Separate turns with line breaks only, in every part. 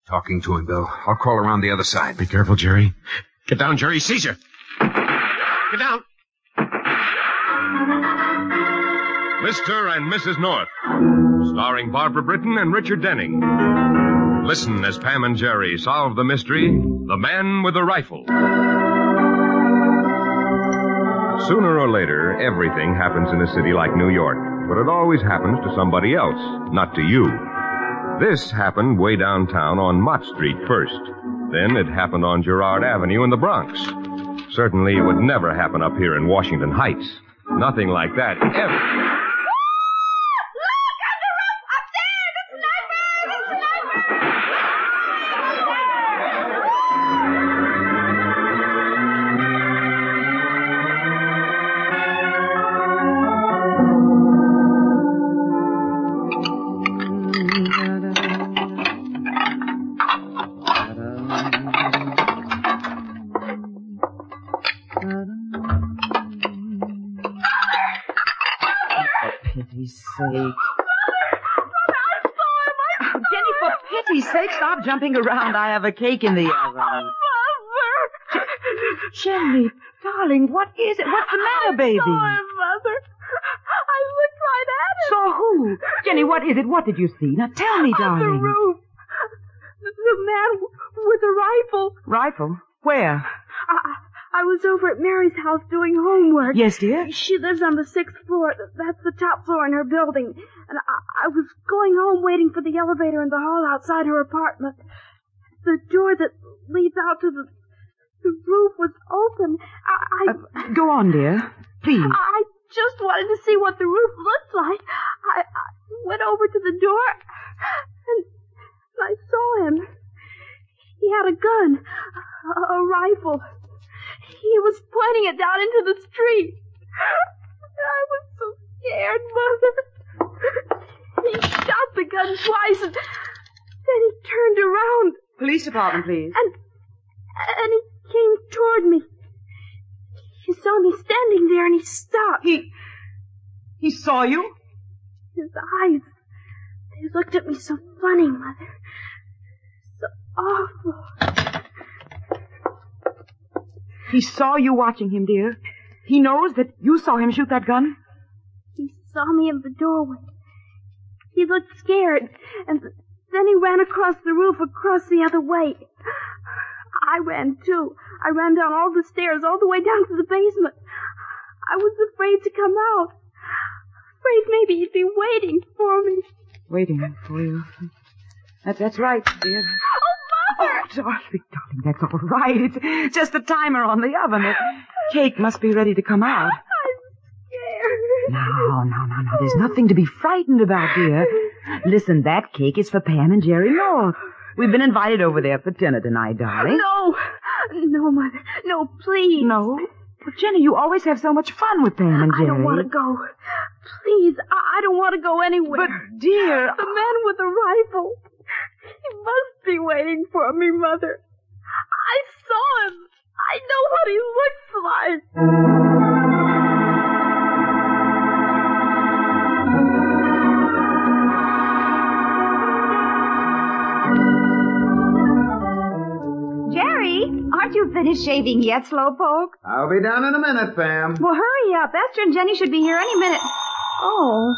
talking to him, Bill. I'll crawl around the other side.
Be careful, Jerry. Get down, Jerry. Seize you. Get down.
Mr. and Mrs. North, starring Barbara Britton and Richard Denning. Listen as Pam and Jerry solve the mystery, The Man with the Rifle. Sooner or later, everything happens in a city like New York, but it always happens to somebody else, not to you. This happened way downtown on Mott Street first. Then it happened on Girard Avenue in the Bronx. Certainly it would never happen up here in Washington Heights. Nothing like that ever.
Jenny, for pity's sake, stop jumping around. I have a cake in the oven.
Mother!
Jenny, darling, what is it? What's the matter, baby?
I saw him, Mother. I looked right at him.
Saw who? Jenny, what is it? What did you see? Now tell me, darling.
On the roof. The man with the rifle.
Rifle? Where?
I was over at Mary's house doing homework.
Yes, dear?
She lives on the 6th floor. That's the top floor in her building. And I was going home waiting for the elevator in the hall outside her apartment. The door that leads out to the roof was open.
Go on, dear. Please.
I just wanted to see what the roof looked like. I went over to the door and I saw him. He had a gun, a rifle. He was pointing it down into the street. I was so scared, Mother. He shot the gun twice, and then he turned around.
Police department, please.
And he came toward me. He saw me standing there, and he stopped.
He saw you?
His eyes, they looked at me so funny, Mother. So awful.
He saw you watching him, dear. He knows that you saw him shoot that gun?
He saw me in the doorway. He looked scared, and then he ran across the roof, across the other way. I ran, too. I ran down all the stairs, all the way down to the basement. I was afraid to come out. Afraid maybe he'd be waiting for me.
Waiting for you. That's right, dear. Oh, darling, that's all right. It's just the timer on the oven. The cake must be ready to come out.
I'm scared.
No. There's nothing to be frightened about, dear. Listen, that cake is for Pam and Jerry North. We've been invited over there for dinner tonight, darling.
No, Mother. No, please.
No? But, Jenny, you always have so much fun with Pam and Jerry.
I don't want to go. Please, I don't want to go anywhere.
But, dear...
The man with the rifle... He must be waiting for me, Mother. I saw him. I know what he looks like.
Jerry, aren't you finished shaving yet, Slowpoke?
I'll be down in a minute, Pam.
Well, hurry up. Esther and Jenny should be here any minute. Oh.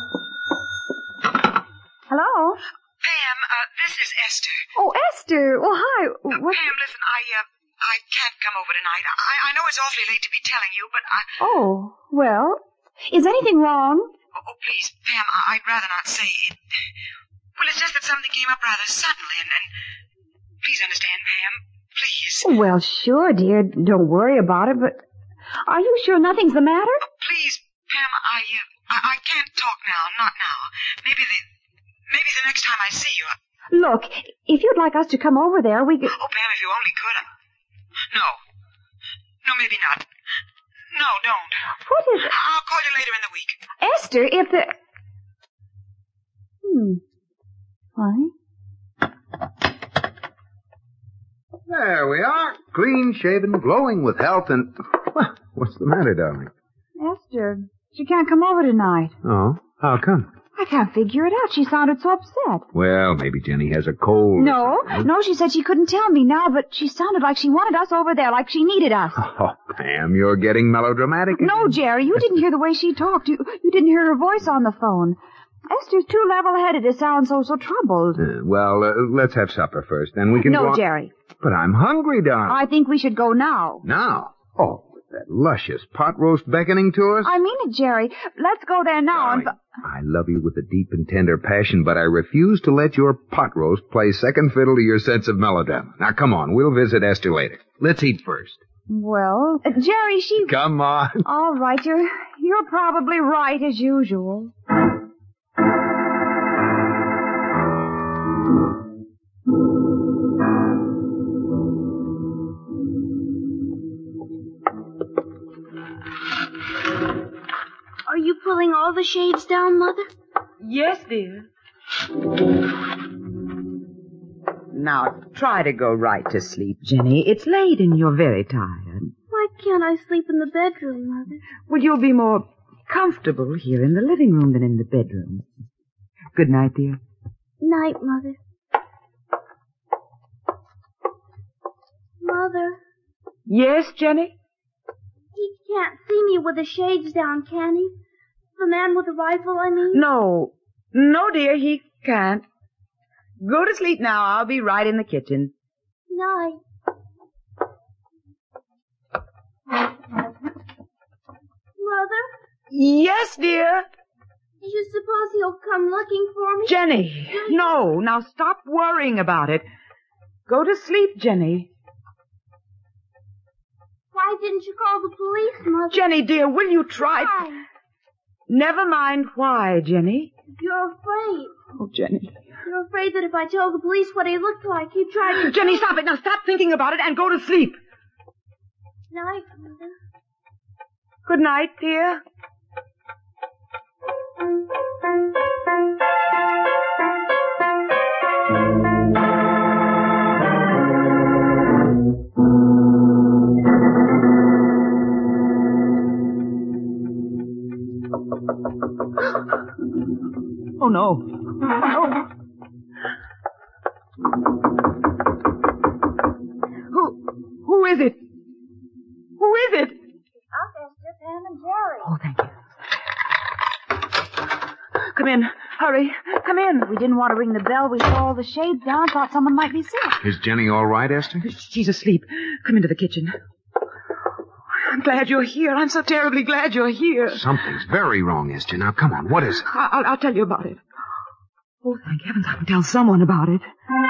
Hello?
Pam, this is Esther.
Oh, Esther. Well, hi.
Pam, listen, I can't come over tonight. I know it's awfully late to be telling you, but
Oh, well, is anything wrong?
Oh, please, Pam, I'd rather not say it. Well, it's just that something came up rather suddenly, and please understand, Pam. Please.
Well, sure, dear. Don't worry about it, but are you sure nothing's the matter?
Oh, please, Pam, I can't talk now, not now. Maybe the next time I see you.
Look, if you'd like us to come over there, we could...
Oh, Pam, if you only could. No, maybe not. No, don't.
What is it?
I'll call you later in the week.
Esther, if the... What?
There we are. Clean shaven, glowing with health, and... What's the matter, darling?
Esther, she can't come over tonight.
Oh, how come?
I can't figure it out. She sounded so upset.
Well, maybe Jenny has a cold.
No, she said she couldn't tell me now, but she sounded like she wanted us over there, like she needed us.
Oh, Pam, you're getting melodramatic.
No, Jerry, you didn't hear the way she talked. You didn't hear her voice on the phone. Esther's too level-headed to sound so troubled.
Let's have supper first, then we can go
No,
on.
Jerry.
But I'm hungry, darling.
I think we should go now.
Now? Oh, with that luscious pot roast beckoning to us?
I mean it, Jerry. Let's go there now.
Darling, I love you with a deep and tender passion, but I refuse to let your pot roast play second fiddle to your sense of melodrama. Now, come on. We'll visit Esther later. Let's eat first.
Well, Jerry, she...
Come on.
All right, you're probably right, as usual.
Are you pulling all the shades down, Mother?
Yes, dear. Now, try to go right to sleep, Jenny. It's late and you're very tired.
Why can't I sleep in the bedroom, Mother?
Well, you'll be more comfortable here in the living room than in the bedroom. Good night, dear.
Night, Mother. Mother,
Yes, Jenny?
he can't see me with the shades down, can he? The man with the rifle, I mean?
No. No, dear, he can't. Go to sleep now. I'll be right in the kitchen.
Night. Mother,
Yes, dear.
do you suppose he'll come looking for me?
Jenny, no. Now stop worrying about it. Go to sleep, Jenny.
Why didn't you call the police, Mother?
Jenny, dear, will you try?
Why?
Never mind why, Jenny.
You're afraid.
Oh, Jenny.
You're afraid that if I told the police what he looked like, he'd try to...
Jenny, stop it. Now stop thinking about it and go to sleep.
Night, Mother.
Good night, dear. Oh, no. Oh. Who is it? Who is it?
Us, Esther, Pam, and Jerry.
Oh, thank you. Come in. Hurry. Come in.
We didn't want to ring the bell. We saw all the shades down, thought someone might be sick.
Is Jenny all right, Esther?
She's asleep. Come into the kitchen. I'm glad you're here. I'm so terribly glad you're here.
Something's very wrong, Esther. Now, come on. What is it?
I'll tell you about it. Oh, thank heavens I can tell someone about it.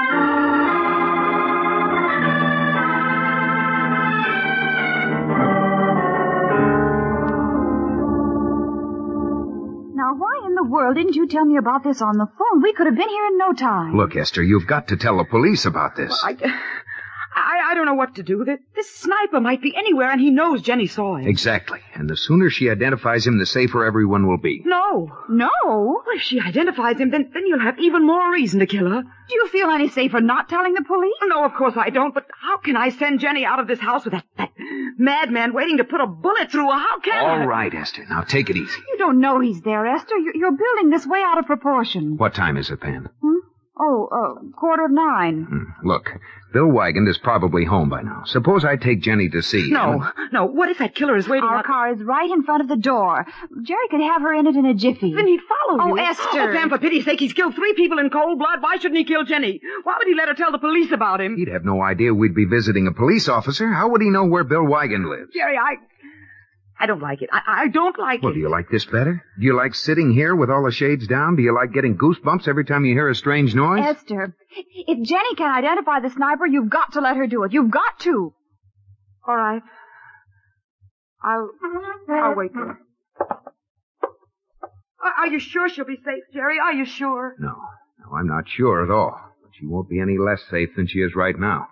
Now, why in the world didn't you tell me about this on the phone? We could have been here in no time.
Look, Esther, you've got to tell the police about this.
I don't know what to do. This sniper might be anywhere, and he knows Jenny saw him.
Exactly. And the sooner she identifies him, the safer everyone will be.
No. Well, if she identifies him, then you'll have even more reason to kill her.
Do you feel any safer not telling the police?
No, of course I don't, but how can I send Jenny out of this house with that madman waiting to put a bullet through her? How can I?
All right, Esther. Now, take it easy.
You don't know he's there, Esther. You're building this way out of proportion.
What time is it, Pam?
9:15.
Look, Bill Wygant is probably home by now. Suppose I take Jenny to see him.
No. What if that killer is waiting
Our
out...
car is right in front of the door. Jerry could have her in it in a jiffy.
Then he'd follow you.
Oh, Esther.
Oh, Pam, for pity's sake, he's killed 3 people in cold blood. Why shouldn't he kill Jenny? Why would he let her tell the police about him?
He'd have no idea we'd be visiting a police officer. How would he know where Bill Wygant lives?
Jerry, I don't like it. I don't like
Well,
it.
do you like this better? Do you like sitting here with all the shades down? Do you like getting goosebumps every time you hear a strange noise?
Esther, if Jenny can identify the sniper, you've got to let her do it. You've got to.
All right. I'll wait there. Are you sure she'll be safe, Jerry? Are you sure?
No, I'm not sure at all. But she won't be any less safe than she is right now.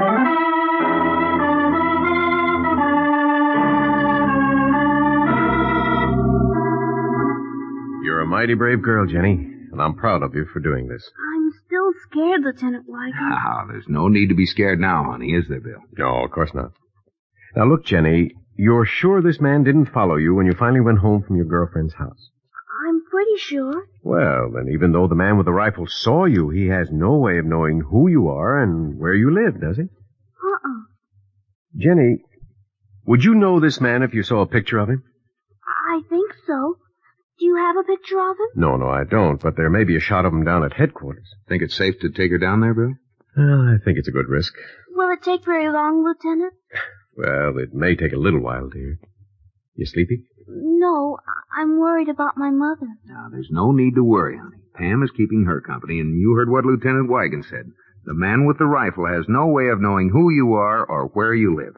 You're a mighty brave girl, Jenny, and I'm proud of you for doing this.
I'm still scared, Lieutenant Wygant.
There's no need to be scared now, honey, is there, Bill?
No, of course not. Now, look, Jenny, you're sure this man didn't follow you when you finally went home from your girlfriend's house?
I'm pretty pretty sure.
Well, then even though the man with the rifle saw you, he has no way of knowing who you are and where you live, does he?
Uh-uh.
Jenny, would you know this man if you saw a picture of him?
I think so. Do you have a picture of him?
No, I don't, but there may be a shot of him down at headquarters.
Think it's safe to take her down there, Bill?
Well, I think it's a good risk.
Will it take very long, Lieutenant?
Well, it may take a little while, dear. You sleepy?
No, I'm worried about my mother.
Now, there's no need to worry, honey. Pam is keeping her company, and you heard what Lieutenant Wigan said. The man with the rifle has no way of knowing who you are or where you live.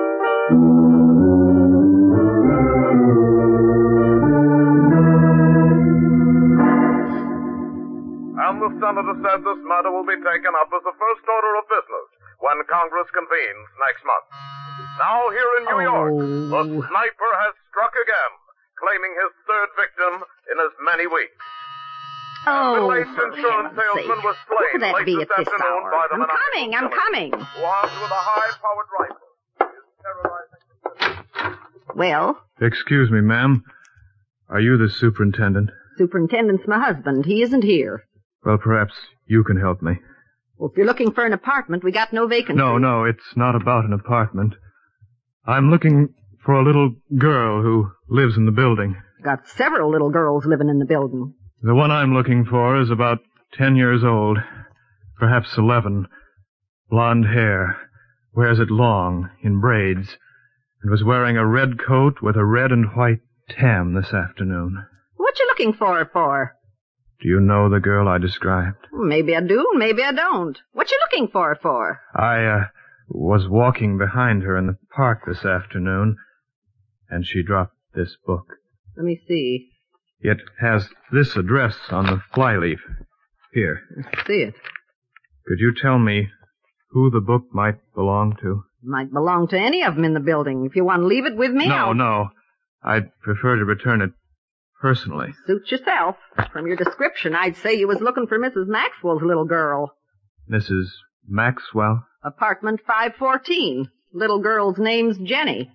And the senator said this matter will be taken up as the first order of business when Congress convenes next month. Now here in New York, the sniper has struck again, claiming his third victim in as many weeks.
Oh,
the late insurance salesman was slain
Who could that
late
be
this
at this
afternoon
hour?
by the
I'm coming.
who armed with a high-powered rifle is terrorizing.
Well,
Excuse me, ma'am. Are you the superintendent?
Superintendent's my husband. He isn't here.
Well, perhaps you can help me.
Well, if you're looking for an apartment, we got no vacancy.
No, it's not about an apartment. I'm looking for a little girl who lives in the building.
Got several little girls living in the building.
The one I'm looking for is about 10 years old, perhaps 11. Blonde hair, wears it long, in braids, and was wearing a red coat with a red and white tam this afternoon.
What you looking for her for?
Do you know the girl I described?
Maybe I do, maybe I don't. What you looking for her for?
I was walking behind her in the park this afternoon, and she dropped this book.
Let me see.
It has this address on the flyleaf. Here.
Let's see it.
Could you tell me who the book might belong to?
Might belong to any of them in the building. If you want to leave it with me,
No. I'd prefer to return it personally.
Suit yourself. From your description, I'd say you was looking for Mrs. Maxwell's little girl.
Mrs. Maxwell?
Apartment 514. Little girl's name's Jenny.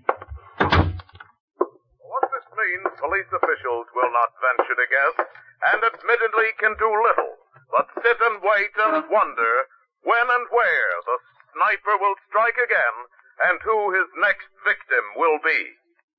What this means, police officials will not venture to guess, and admittedly can do little, but sit and wait and wonder when and where the sniper will strike again, and who his next victim will be.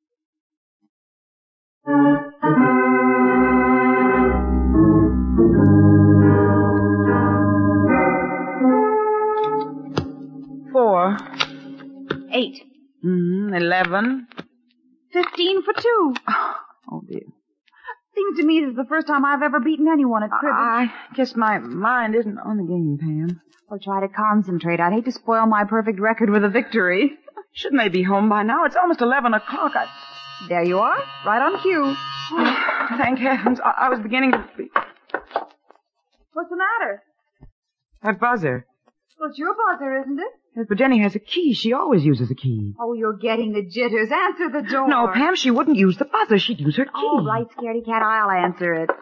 Four.
8.
11.
15 for 2.
Oh, dear.
Seems to me this is the first time I've ever beaten anyone at cribbage.
I guess my mind isn't on the game, Pam.
I'll try to concentrate. I'd hate to spoil my perfect record with a victory.
Shouldn't they be home by now? It's almost 11 o'clock.
There you are, right on cue.
Oh, thank heavens. I was beginning to be...
What's the matter?
That buzzer.
Well, it's your buzzer, isn't it?
Yes, but Jenny has a key. She always uses a key.
Oh, you're getting the jitters. Answer the door.
No, Pam, she wouldn't use the buzzer. She'd use her key.
All right, scaredy cat, I'll answer it.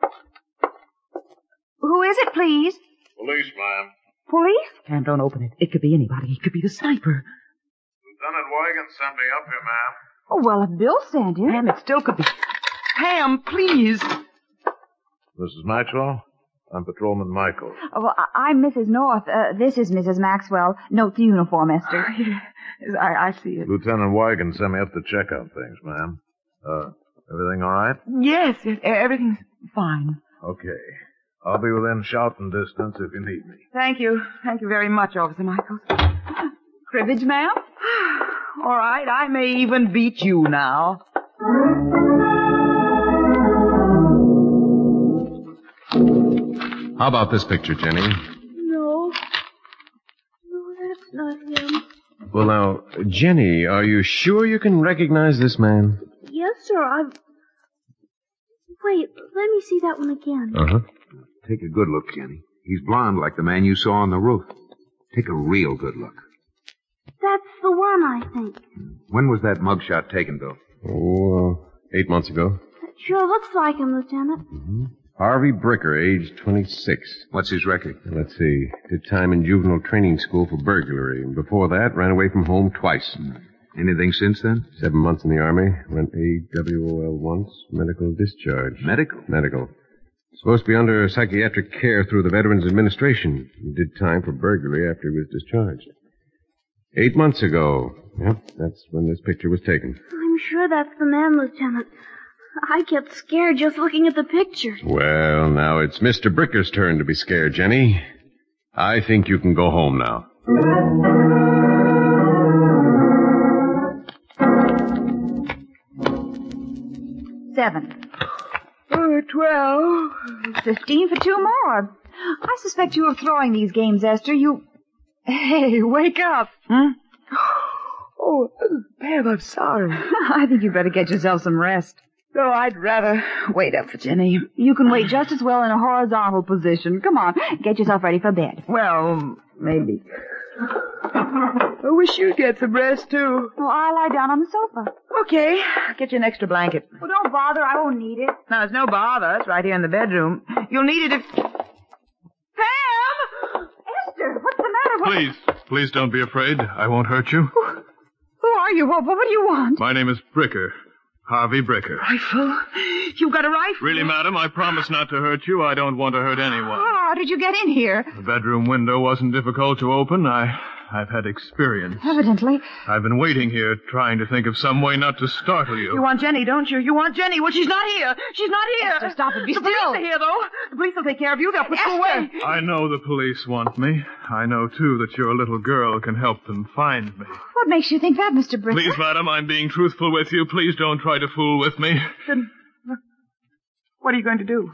Who is it, please?
Police, ma'am.
Police?
Pam, don't open it. It could be anybody. It could be the sniper.
Lieutenant Wigan sent me up here, ma'am.
Oh, well, if Bill sent him.
Pam, it still could be... Pam, please.
Mrs. Maxwell? I'm Patrolman Michael.
Oh, well, I'm Mrs. North. This is Mrs. Maxwell. Note the uniform, Esther.
Yes, I see it.
Lieutenant Wigan sent me up to check on things, ma'am. Everything all right?
Yes, everything's fine.
Okay. I'll be within shouting distance if you need me.
Thank you. Thank you very much, Officer Michaels. Cribbage, ma'am? All right, I may even beat you now.
How about this picture, Jenny?
No, that's not him.
Well, now, Jenny, are you sure you can recognize this man?
Yes, sir, Wait, let me see that one again.
Uh-huh.
Take a good look, Jenny. He's blonde like the man you saw on the roof. Take a real good look.
That's the one, I think.
When was that mugshot taken, Bill?
Oh, 8 months ago.
It sure looks like him, Lieutenant.
Mm-hmm. Harvey Bricker, age 26.
What's his record?
Let's see. Did time in juvenile training school for burglary. And before that, ran away from home twice.
Anything since then?
7 months in the Army. Went AWOL once. Medical discharge.
Medical?
Supposed to be under psychiatric care through the Veterans Administration. He did time for burglary after he was discharged. 8 months ago. Yep, that's when this picture was taken.
I'm sure that's the man, Lieutenant. I get scared just looking at the picture.
Well, now it's Mr. Bricker's turn to be scared, Jenny. I think you can go home now.
7.
12.
15 for 2 more. I suspect you of throwing these games, Esther. Hey, wake up.
Oh, Pam, I'm sorry.
I think you better get yourself some rest.
No, I'd rather wait up for Jenny.
You can wait just as well in a horizontal position. Come on, get yourself ready for bed.
Well, maybe. I wish you'd get some rest, too.
Well, I'll lie down on the sofa.
Okay. I'll get you an extra blanket.
Well, don't bother. I won't need it.
No, it's no bother. It's right here in the bedroom. You'll need it if... Pam!
Esther, what's the matter?
Please don't be afraid. I won't hurt you.
Who are you? What do you want?
My name is Bricker. Harvey Bricker.
Rifle? You've got a rifle?
Really, madam, I promise not to hurt you. I don't want to hurt anyone.
How did you get in here?
The bedroom window wasn't difficult to open. I've had experience.
Evidently.
I've been waiting here, trying to think of some way not to startle you.
You want Jenny, don't you? You want Jenny. Well, she's not here. She's not here.
Esther, stop it. Be
still. The police are here, though. The police will take care of you. They'll put you away.
I know the police want me. I know, too, that your little girl can help them find me.
What makes you think that, Mr. Bricker?
Please, madam, I'm being truthful with you. Please don't try to fool with me.
Then, what are you going to do?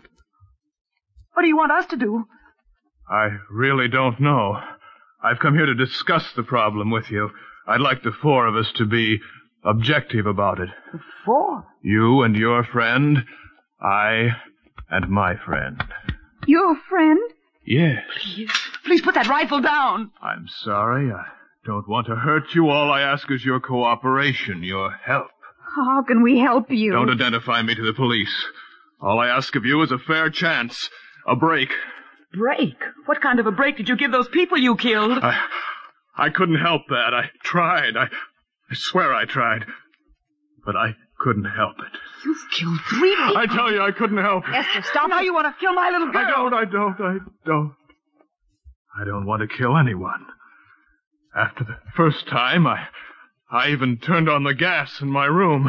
What do you want us to do?
I really don't know. I've come here to discuss the problem with you. I'd like the 4 of us to be objective about it.
The 4?
You and your friend, I and my friend.
Your friend?
Yes.
Please put that rifle down.
I'm sorry. I don't want to hurt you. All I ask is your cooperation, your help.
How can we help you?
Don't identify me to the police. All I ask of you is a fair chance, a break.
Break? What kind of a break did you give those people you killed?
I couldn't help that. I tried. I swear I tried. But I couldn't help it.
You've killed 3 people.
I tell you, I couldn't help it.
Esther, stop. Now you want to kill my little girl.
I don't. I don't want to kill anyone. After the first time, I even turned on the gas in my room.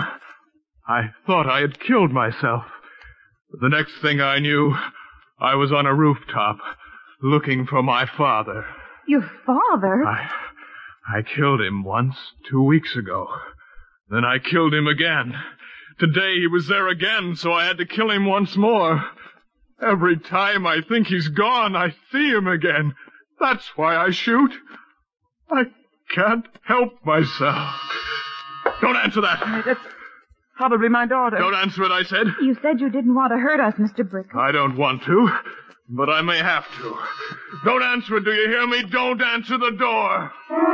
I thought I had killed myself. But the next thing I knew, I was on a rooftop, looking for my father.
Your father?
I killed him once, 2 weeks ago. Then I killed him again. Today he was there again, so I had to kill him once more. Every time I think he's gone, I see him again. That's why I shoot. I can't help myself. Don't answer that.
That's probably my daughter.
Don't answer it, I said.
You said you didn't want to hurt us, Mr. Bricker.
I don't want to, but I may have to. Don't answer it, do you hear me? Don't answer the door.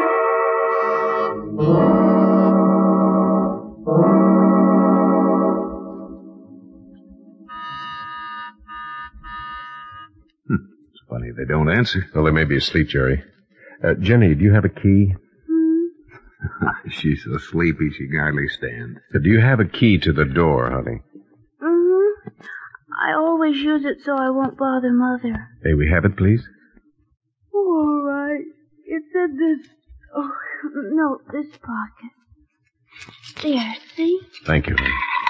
It's funny they don't answer.
Well, they may be asleep, Jerry. Jenny, do you have a key?
She's so sleepy she can hardly stand.
Do you have a key to the door, honey?
Mm-hmm. I always use it so I won't bother Mother.
May we have it, please?
Oh, all right. It's in this... Oh, no, this pocket. There, see?
Thank you.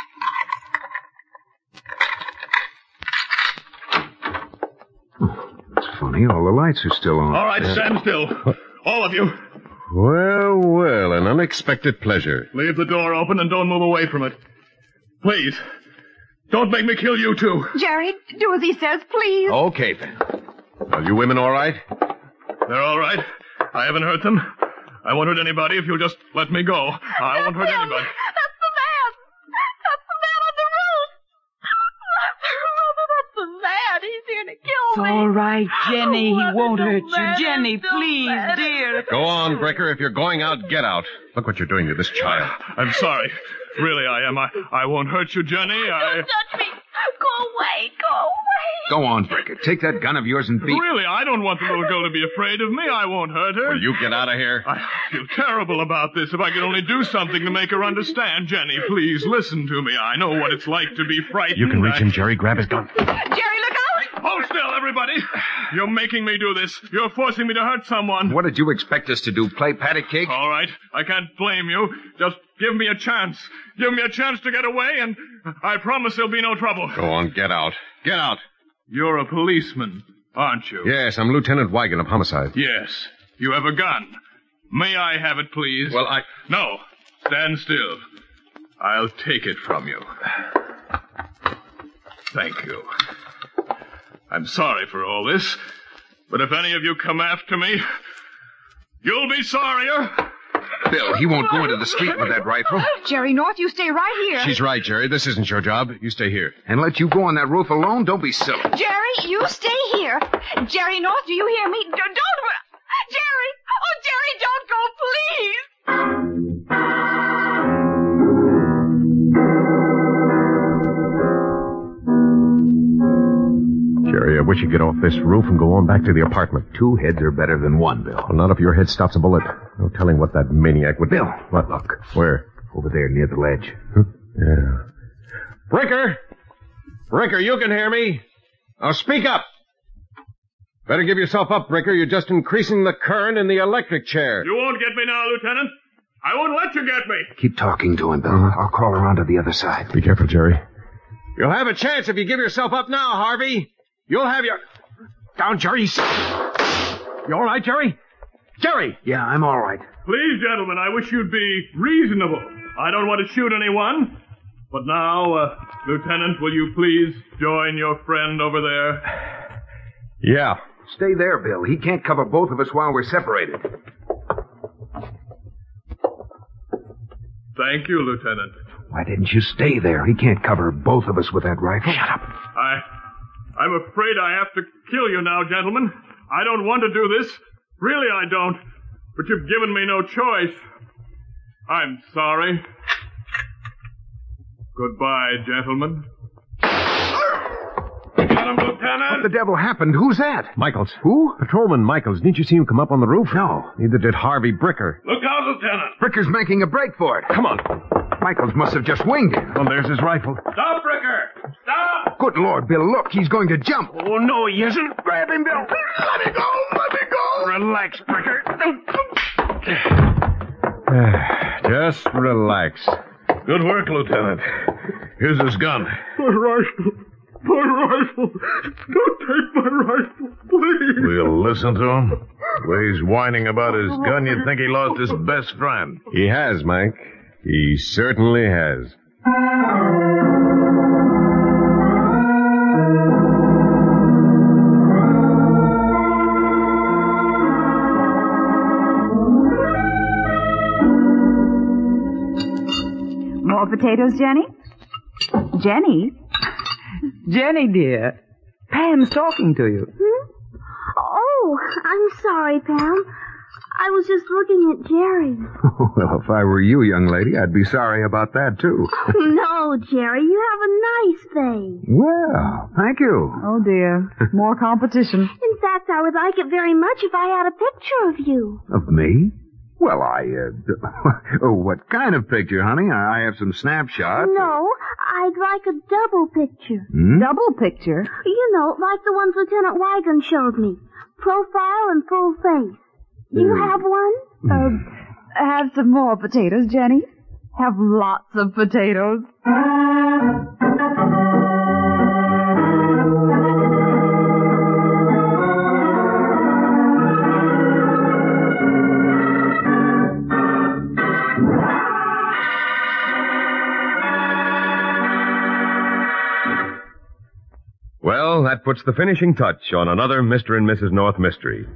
It's funny, all the lights are still on.
All right, stand still. All of you.
Well, an unexpected pleasure.
Leave the door open and don't move away from it. Please. Don't make me kill you, too.
Jerry, do as he says, please.
Okay, then.
Are you women all right?
They're all right. I haven't hurt them. I won't hurt anybody if you'll just let me go. I won't hurt anybody.
That's the man! That's the man on the roof! Mother, that's the man! He's here to kill
It's
me!
all right, Jenny. He won't hurt you.
man.
Jenny,
It's so
please,
bad.
dear.
Go on, Bricker. If you're going out, get out. Look what you're doing to this child.
I'm sorry. Really, I am. I won't hurt you, Jenny.
Don't touch me! Go away! Go away!
Go on, Bricker. Take that gun of yours and beat...
Really, I don't want the little girl to be afraid of me. I won't hurt her.
Will you get out of here?
I feel terrible about this. If I could only do something to make her understand. Jenny, please, listen to me. I know what it's like to be frightened.
You can reach him, Jerry. Grab his gun.
Jerry, look out!
Hold still, everybody. You're making me do this. You're forcing me to hurt someone.
What did you expect us to do? Play patty cake?
All right. I can't blame you. Just give me a chance. Give me a chance to get away, and I promise there'll be no trouble.
Go on, get out. Get out.
You're a policeman, aren't you?
Yes, I'm Lieutenant Wigan of Homicide.
Yes. You have a gun. May I have it, please?
Well,
No. Stand still. I'll take it from you. Thank you. I'm sorry for all this, but if any of you come after me, you'll be sorrier.
Bill, he won't go into the street with that rifle.
Jerry North, you stay right here.
She's right, Jerry. This isn't your job. You stay here.
And let you go on that roof alone? Don't be silly.
Jerry, you stay here. Jerry North, do you hear me? Don't... Jerry! Oh, Jerry, don't go, please!
Jerry, I wish you'd get off this roof and go on back to the apartment.
2 heads are better than 1, Bill.
Well, not if your head stops a bullet. No telling what that maniac would...
Bill.
What?
Look.
Where?
Over there near the ledge.
Huh? Yeah. Bricker! Bricker, you can hear me. Now speak up. Better give yourself up, Bricker. You're just increasing the current in the electric chair.
You won't get me now, Lieutenant. I won't let you get me.
Keep talking to him, Bill. I'll crawl around to the other side.
Be careful, Jerry. You'll have a chance if you give yourself up now, Harvey. You'll have your... Down, Jerry. You all right, Jerry? Jerry!
Yeah, I'm all right.
Please, gentlemen, I wish you'd be reasonable. I don't want to shoot anyone. But now, Lieutenant, will you please join your friend over there?
Yeah.
Stay there, Bill. He can't cover both of us while we're separated.
Thank you, Lieutenant.
Why didn't you stay there? He can't cover both of us with that rifle.
Shut up.
I'm afraid I have to kill you now, gentlemen. I don't want to do this. Really, I don't. But you've given me no choice. I'm sorry. Goodbye, gentlemen. Got him, Lieutenant.
What the devil happened? Who's that?
Michaels.
Who?
Patrolman Michaels. Didn't you see him come up on the roof?
No.
Neither did Harvey Bricker.
Look out, Lieutenant.
Bricker's making a break for it.
Come on.
Michaels must have just winged it.
Well, there's his rifle.
Stop, Bricker. Stop.
Good Lord, Bill, look. He's going to jump.
Oh, no, he isn't.
Grab him, Bill. Let me go. Let me go.
Relax, Bricker. Just relax.
Good work, Lieutenant. Here's his gun.
My rifle. My rifle. Don't take my rifle, please.
We'll listen to him. The way he's whining about his gun, you'd think he lost his best friend.
He has, Mike. He certainly has.
More potatoes, Jenny? Jenny?
Jenny, dear. Pam's talking to you.
Oh, I'm sorry, Pam. I was just looking at Jerry.
Well, if I were you, young lady, I'd be sorry about that, too.
No, Jerry, you have a nice face.
Well, thank you.
Oh, dear. More competition.
In fact, I would like it very much if I had a picture of you.
Of me? Well, oh, what kind of picture, honey? I have some snapshots.
No, I'd like a double picture.
Double picture?
You know, like the ones Lieutenant Wigan showed me. Profile and full face. Do you have one?
Have some more potatoes, Jenny. Have lots of potatoes.
Well, that puts the finishing touch on another Mr. and Mrs. North mystery.